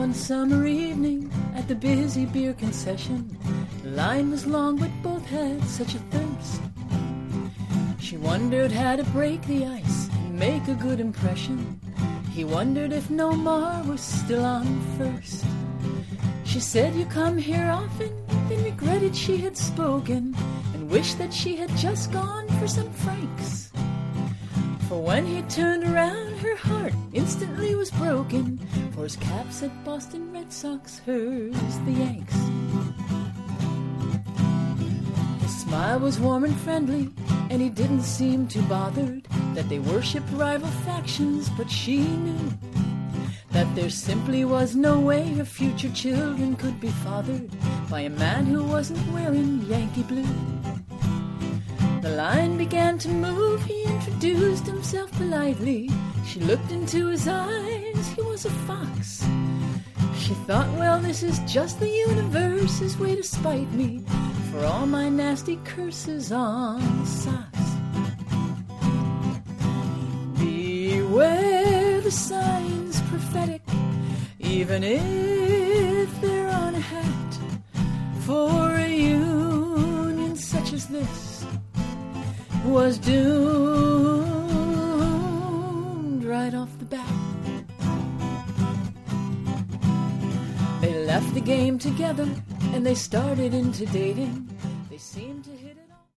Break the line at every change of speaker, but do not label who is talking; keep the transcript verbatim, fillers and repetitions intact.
one summer evening at the busy beer concession. The line was long, but both had such a thirst. She wondered how to break the ice and make a good impression. He wondered if Nomar was still on first. She said, "You come here often," then regretted she had spoken and wished that she had just gone for some francs. For when he turned around, her heart instantly was broken, for his cap said Boston Red Sox, hers the Yanks. His smile was warm and friendly, and he didn't seem too bothered that they worshipped rival factions, but she knew that there simply was no way her future children could be fathered by a man who wasn't wearing Yankee blue. The line began to move, he introduced himself politely. She looked into his eyes, he was a fox. She thought, well, this is just the universe's way to spite me for all my nasty curses on the socks. Beware the signs prophetic, even if they're on a hat, for a union such as this was doomed right off the bat. They left the game together and they started into dating.